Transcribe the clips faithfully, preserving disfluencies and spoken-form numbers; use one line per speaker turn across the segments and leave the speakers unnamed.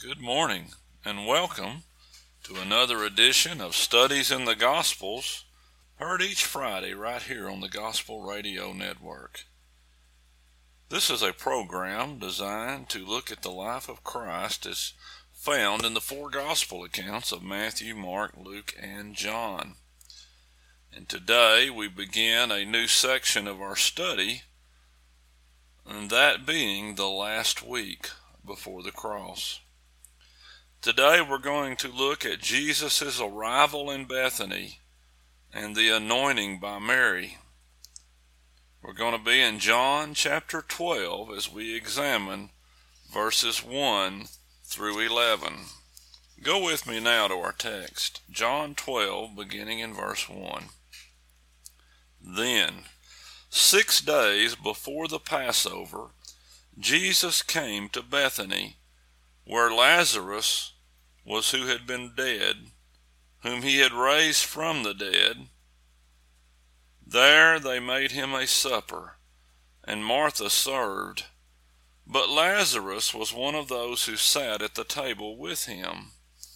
Good morning and welcome to another edition of Studies in the Gospels, heard each Friday right here on the Gospel Radio Network. This is a program designed to look at the life of Christ as found in the four Gospel accounts of Matthew, Mark, Luke, and John. And today we begin a new section of our study, and that being the last week before the cross. Today we're going to look at Jesus' arrival in Bethany and the anointing by Mary. We're going to be in John chapter twelve as we examine verses one through eleven. Go with me now to our text, John twelve, beginning in verse one. Then, six days before the Passover, Jesus came to Bethany, where Lazarus was who had been dead, whom he had raised from the dead. There they made him a supper, and Martha served, but Lazarus was one of those who sat at the table with him.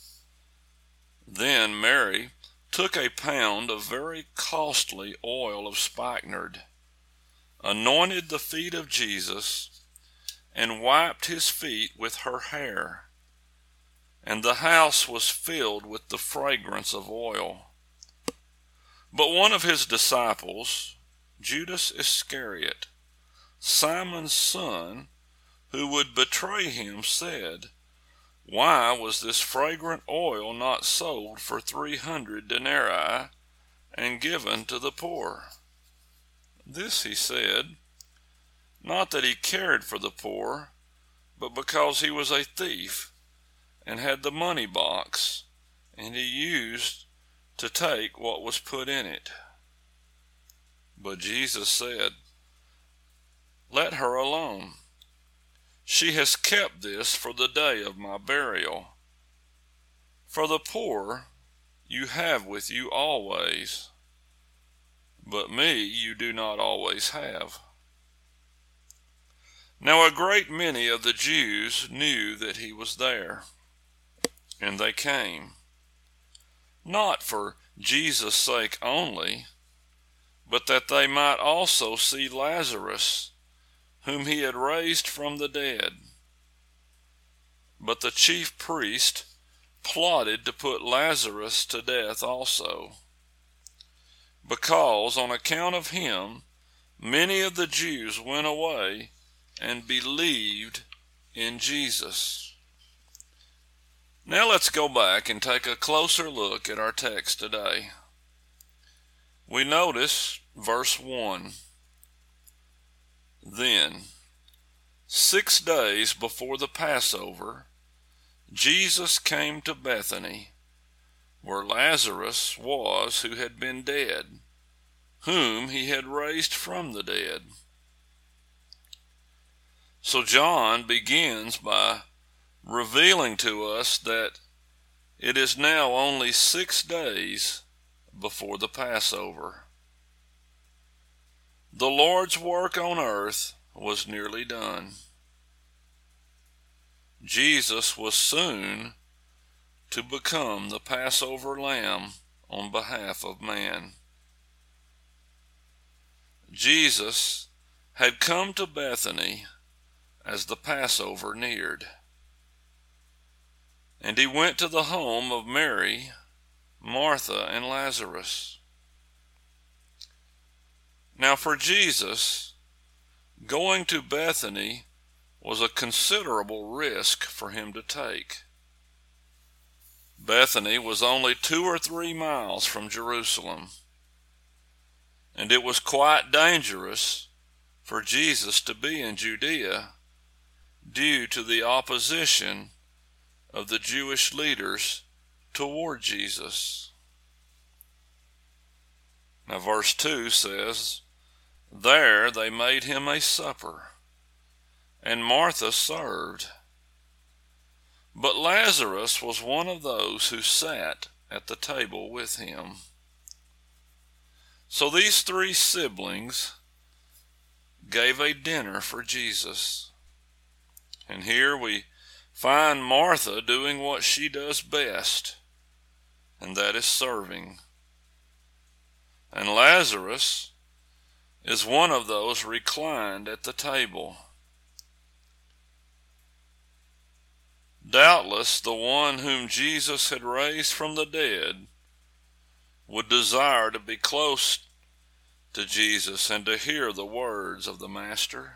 Then Mary took a pound of very costly oil of spikenard, anointed the feet of Jesus, and wiped his feet with her hair. And the house was filled with the fragrance of oil. But one of his disciples, Judas Iscariot, Simon's son, who would betray him, said, "Why was this fragrant oil not sold for three hundred denarii and given to the poor?" This he said, not that he cared for the poor, but because he was a thief, and had the money box, and he used to take what was put in it. But Jesus said, "Let her alone. She has kept this for the day of my burial. For the poor you have with you always, but me you do not always have." Now a great many of the Jews knew that he was there, and they came, not for Jesus' sake only, but that they might also see Lazarus, whom he had raised from the dead. But the chief priest plotted to put Lazarus to death also, because on account of him many of the Jews went away and believed in Jesus. Now let's go back and take a closer look at our text today. We notice verse one. Then, six days before the Passover, Jesus came to Bethany, where Lazarus was who had been dead, whom he had raised from the dead. So John begins by revealing to us that it is now only six days before the Passover. The Lord's work on earth was nearly done. Jesus was soon to become the Passover lamb on behalf of man. Jesus had come to Bethany as the Passover neared, and he went to the home of Mary, Martha, and Lazarus. Now for Jesus, going to Bethany was a considerable risk for him to take. Bethany was only two or three miles from Jerusalem, and it was quite dangerous for Jesus to be in Judea due to the opposition of the Jewish leaders toward Jesus. Now verse two says, "There they made him a supper, and Martha served. But Lazarus was one of those who sat at the table with him." So these three siblings gave a dinner for Jesus. And here we find Martha doing what she does best, and that is serving. And Lazarus is one of those reclined at the table. Doubtless the one whom Jesus had raised from the dead would desire to be close to Jesus and to hear the words of the Master.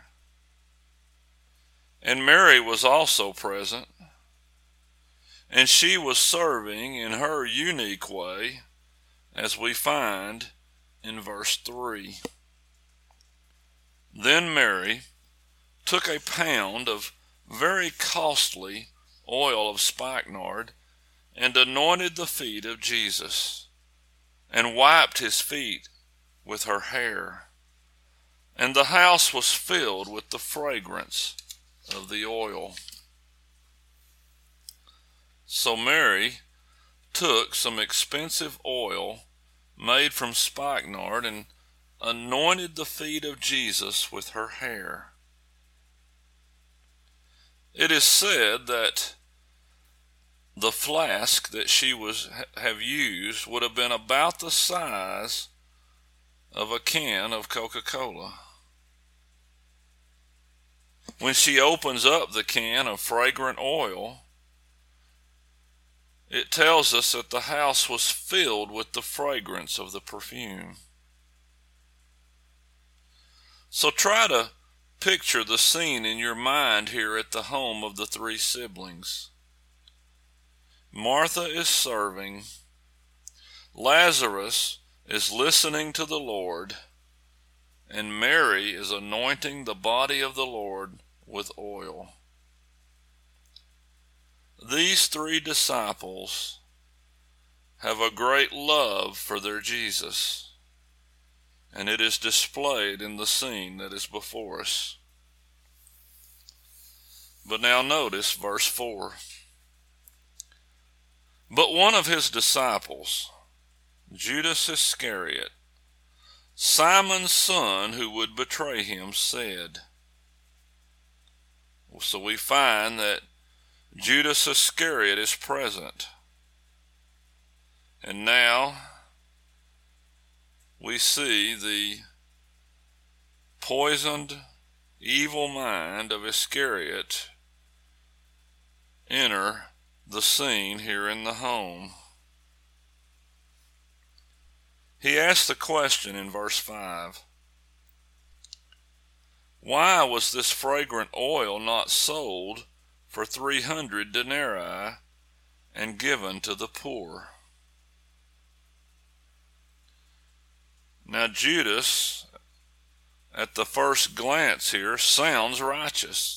And Mary was also present, and she was serving in her unique way, as we find in verse three. Then Mary took a pound of very costly oil of spikenard and anointed the feet of Jesus, and wiped his feet with her hair. And the house was filled with the fragrance of the oil. So Mary took some expensive oil made from spikenard and anointed the feet of Jesus with her hair. It is said that the flask that she was have used would have been about the size of a can of Coca-Cola. When she opens up the can of fragrant oil, it tells us that the house was filled with the fragrance of the perfume. So try to picture the scene in your mind here at the home of the three siblings. Martha is serving, Lazarus is listening to the Lord, and Mary is anointing the body of the Lord with oil. These three disciples have a great love for their Jesus, and it is displayed in the scene that is before us. But now notice verse four. But one of his disciples, Judas Iscariot, Simon's son who would betray him, said. So we find that Judas Iscariot is present. And now we see the poisoned, evil mind of Iscariot enter the scene here in the home. He asked the question in verse five. Why was this fragrant oil not sold for three hundred denarii and given to the poor? Now Judas, at the first glance here, sounds righteous.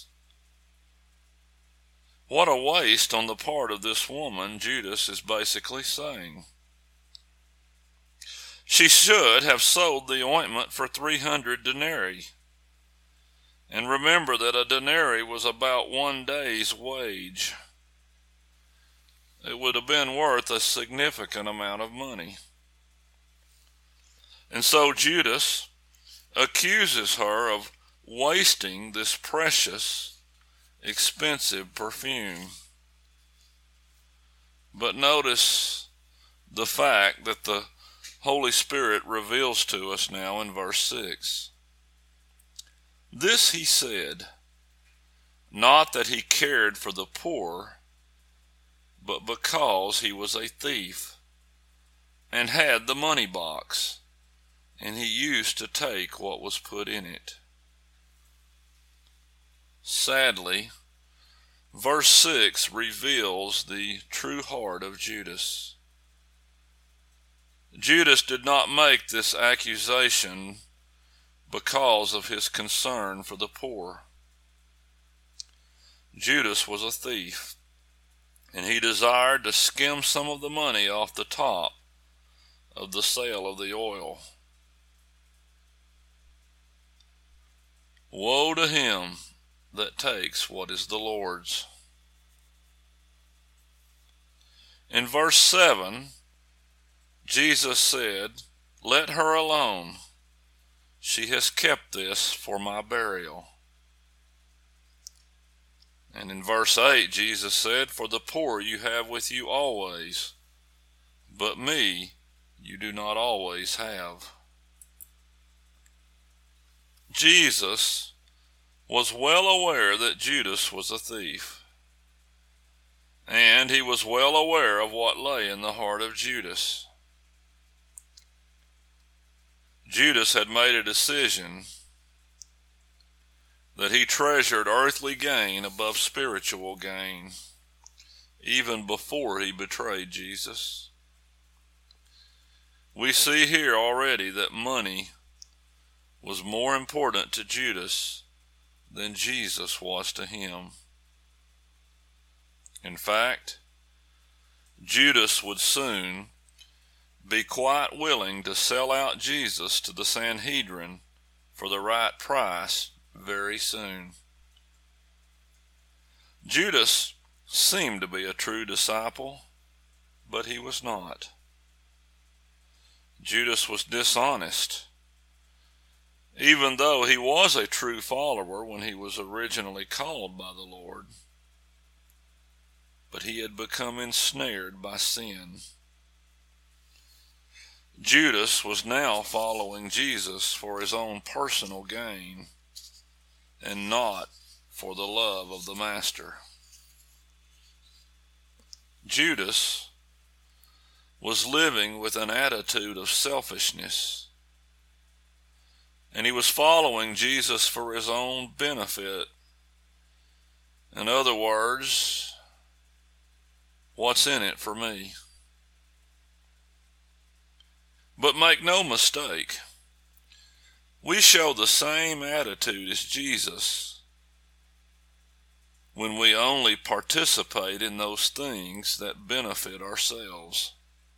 What a waste on the part of this woman, Judas is basically saying. She should have sold the ointment for three hundred denarii. And remember that a denarii was about one day's wage. It would have been worth a significant amount of money. And so Judas accuses her of wasting this precious, expensive perfume. But notice the fact that the Holy Spirit reveals to us now in verse six. This he said, not that he cared for the poor, but because he was a thief, and had the money box, and he used to take what was put in it. Sadly, verse six reveals the true heart of Judas. Judas did not make this accusation because of his concern for the poor. Judas was a thief, and he desired to skim some of the money off the top of the sale of the oil. Woe to him that takes what is the Lord's. In verse seven, Jesus said, "Let her alone. She has kept this for my burial." And in verse eight, Jesus said, "For the poor you have with you always, but me you do not always have." Jesus was well aware that Judas was a thief, and he was well aware of what lay in the heart of Judas. Judas had made a decision that he treasured earthly gain above spiritual gain, even before he betrayed Jesus. We see here already that money was more important to Judas than Jesus was to him. In fact, Judas would soon be quite willing to sell out Jesus to the Sanhedrin for the right price very soon. Judas seemed to be a true disciple, but he was not. Judas was dishonest, even though he was a true follower when he was originally called by the Lord. But he had become ensnared by sin. Judas was now following Jesus for his own personal gain and not for the love of the Master. Judas was living with an attitude of selfishness, and he was following Jesus for his own benefit. In other words, what's in it for me? But make no mistake, we show the same attitude as Jesus when we only participate in those things that benefit ourselves.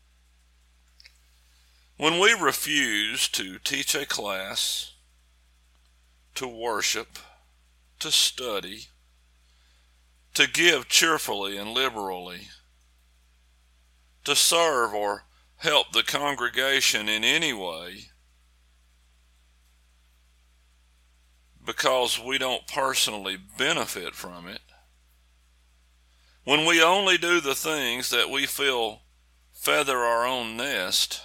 When we refuse to teach a class, to worship, to study, to give cheerfully and liberally, to serve or help the congregation in any way, because we don't personally benefit from it, when we only do the things that we feel feather our own nest,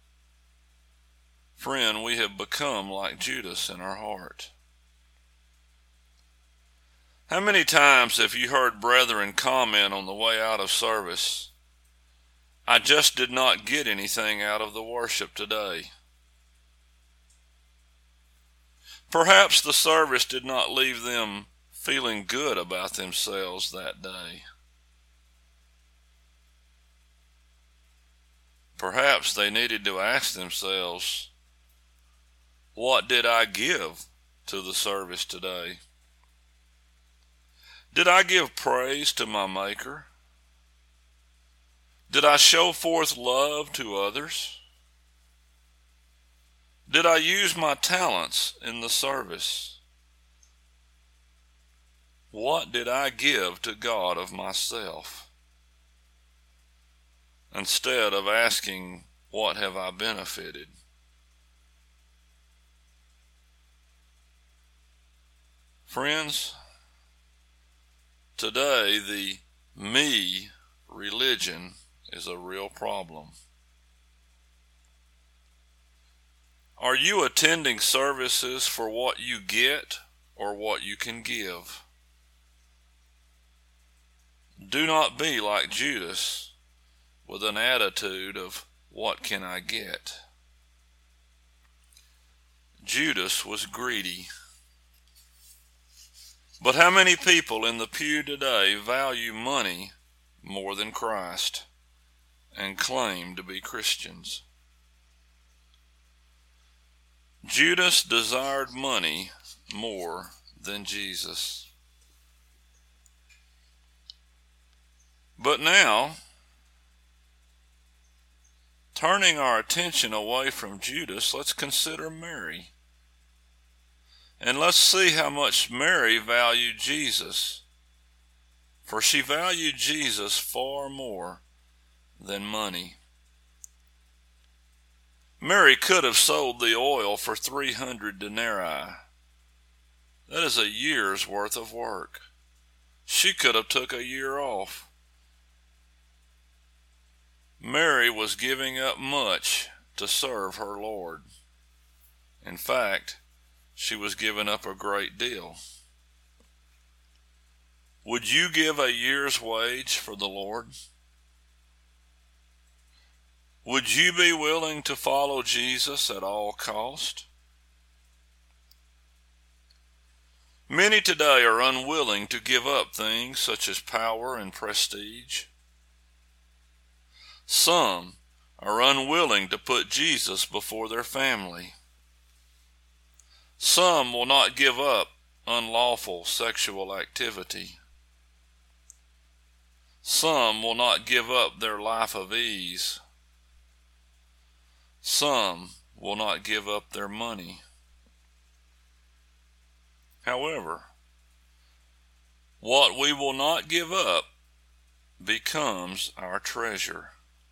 friend, we have become like Judas in our heart. How many times have you heard brethren comment on the way out of service, "I just did not get anything out of the worship today"? Perhaps the service did not leave them feeling good about themselves that day. Perhaps they needed to ask themselves, what did I give to the service today? Did I give praise to my Maker? Did I show forth love to others? Did I use my talents in the service? What did I give to God of myself? Instead of asking, what have I benefited? Friends, today the me religion is a real problem. Are you attending services for what you get or what you can give? Do not be like Judas with an attitude of, what can I get? Judas was greedy. But how many people in the pew today value money more than Christ and claim to be Christians? Judas desired money more than Jesus. But now, turning our attention away from Judas, let's consider Mary. And let's see how much Mary valued Jesus. For she valued Jesus far more than money. Mary could have sold the oil for three hundred denarii. That is a year's worth of work. She could have took a year off. Mary was giving up much to serve her Lord. In fact, she was giving up a great deal. Would you give a year's wage for the Lord? Would you be willing to follow Jesus at all cost? Many today are unwilling to give up things such as power and prestige. Some are unwilling to put Jesus before their family. Some will not give up unlawful sexual activity. Some will not give up their life of ease. Some will not give up their money. However, what we will not give up becomes our treasure,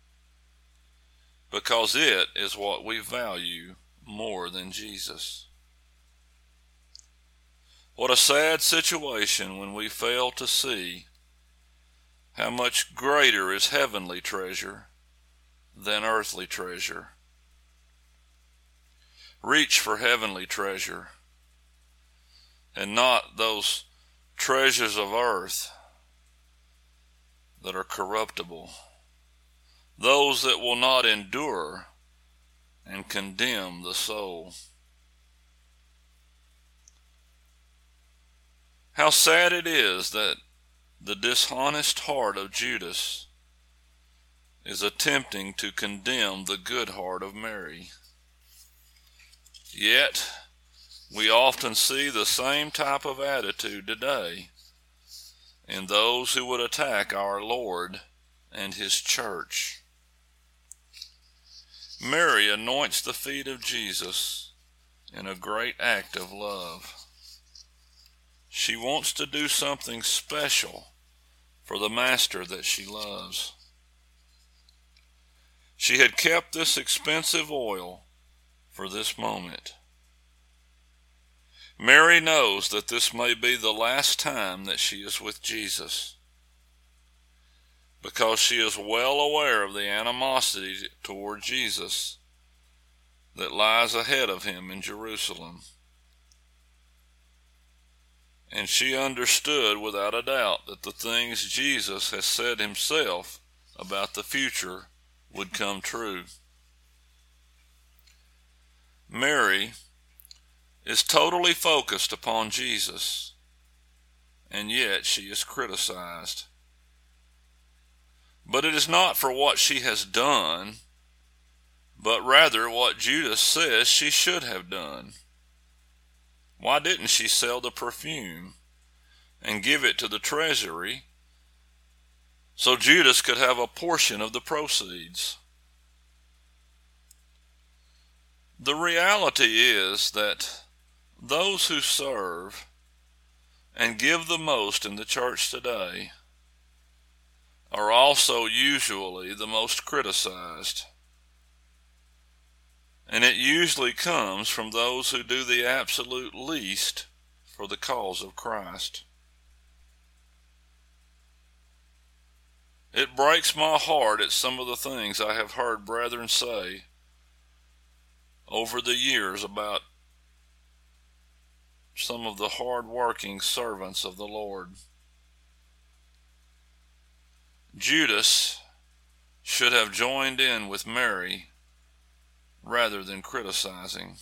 because it is what we value more than Jesus. What a sad situation when we fail to see how much greater is heavenly treasure than earthly treasure. Reach for heavenly treasure and not those treasures of earth that are corruptible, those that will not endure and condemn the soul. How sad it is that the dishonest heart of Judas is attempting to condemn the good heart of Mary. Yet, we often see the same type of attitude today in those who would attack our Lord and His church. Mary anoints the feet of Jesus in a great act of love. She wants to do something special for the Master that she loves. She had kept this expensive oil for this moment. Mary knows that this may be the last time that she is with Jesus, because she is well aware of the animosity toward Jesus that lies ahead of him in Jerusalem. And she understood without a doubt that the things Jesus has said himself about the future would come true. Mary is totally focused upon Jesus, and yet she is criticized. But it is not for what she has done, but rather what Judas says she should have done. Why didn't she sell the perfume and give it to the treasury so Judas could have a portion of the proceeds? The reality is that those who serve and give the most in the church today are also usually the most criticized. And it usually comes from those who do the absolute least for the cause of Christ. It breaks my heart at some of the things I have heard brethren say over the years about some of the hard-working servants of the Lord. Judas should have joined in with Mary rather than criticizing.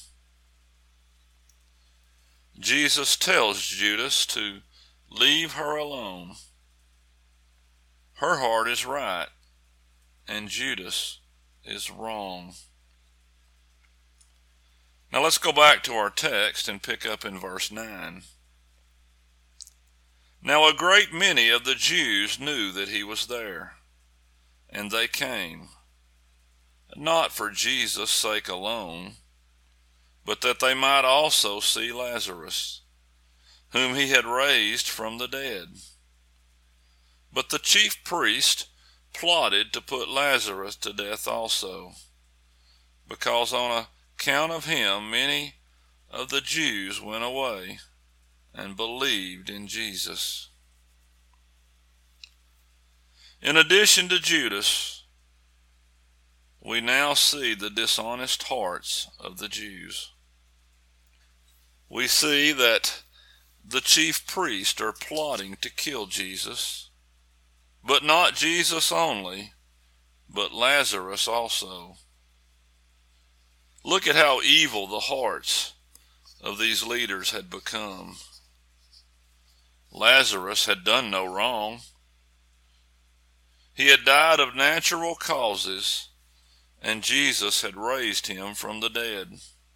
Jesus tells Judas to leave her alone. Her heart is right, and Judas is wrong. Now let's go back to our text and pick up in verse nine. Now a great many of the Jews knew that he was there, and they came, not for Jesus' sake alone, but that they might also see Lazarus, whom he had raised from the dead. But the chief priest plotted to put Lazarus to death also, because on account of him many of the Jews went away and believed in Jesus. In addition to Judas, we now see the dishonest hearts of the Jews. We see that the chief priests are plotting to kill Jesus, but not Jesus only, but Lazarus also. Look at how evil the hearts of these leaders had become. Lazarus had done no wrong. He had died of natural causes, and Jesus had raised him from the dead.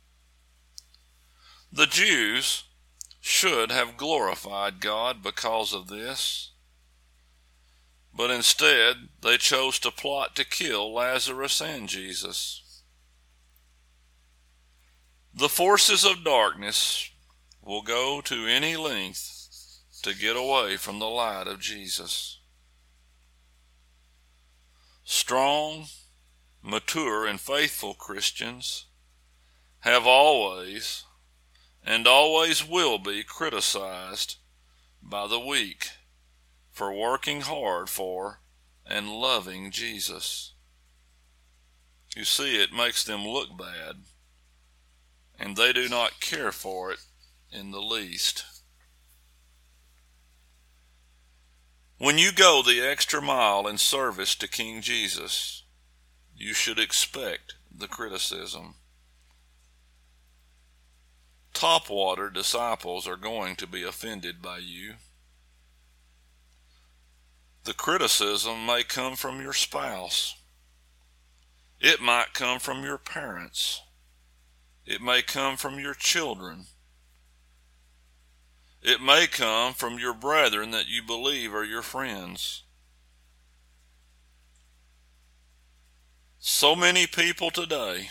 The Jews should have glorified God because of this, but instead they chose to plot to kill Lazarus and Jesus. The forces of darkness will go to any length to get away from the light of Jesus. Strong, mature, and faithful Christians have always and always will be criticized by the weak for working hard for and loving Jesus. You see, it makes them look bad, and they do not care for it in the least. When you go the extra mile in service to King Jesus, you should expect the criticism. Topwater disciples are going to be offended by you. The criticism may come from your spouse. It might come from your parents. It may come from your children. It may come from your brethren that you believe are your friends. So many people today,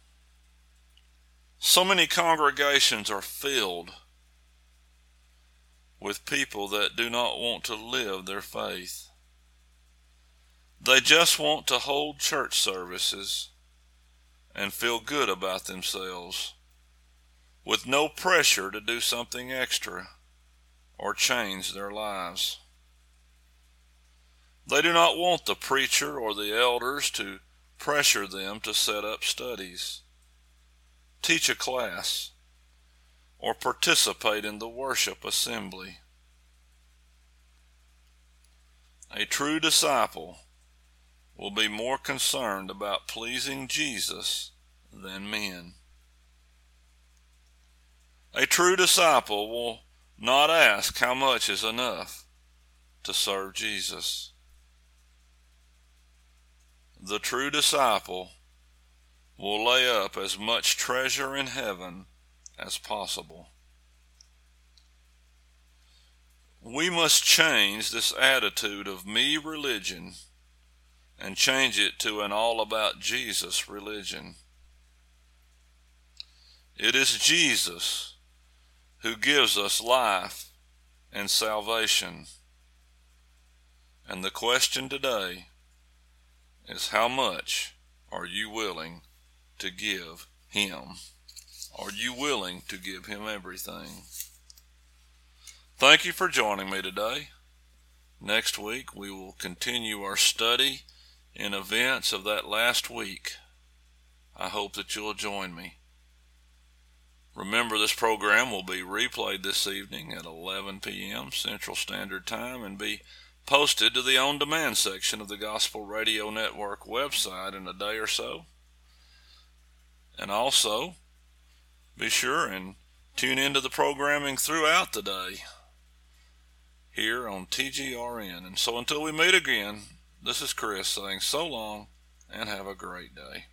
so many congregations are filled with people that do not want to live their faith. They just want to hold church services and feel good about themselves, with no pressure to do something extra or change their lives. They do not want the preacher or the elders to pressure them to set up studies, teach a class, or participate in the worship assembly. A true disciple will be more concerned about pleasing Jesus than men. A true disciple will not ask how much is enough to serve Jesus. The true disciple will lay up as much treasure in heaven as possible. We must change this attitude of me religion and change it to an all about Jesus religion. It is Jesus who gives us life and salvation. And the question today is, how much are you willing to give him? Are you willing to give him everything? Thank you for joining me today. Next week we will continue our study in events of that last week. I hope that you'll join me. Remember, this program will be replayed this evening at eleven p.m. Central Standard Time and be posted to the on-demand section of the Gospel Radio Network website in a day or so. And also, be sure and tune into the programming throughout the day here on T G R N. And so until we meet again, this is Chris saying so long and have a great day.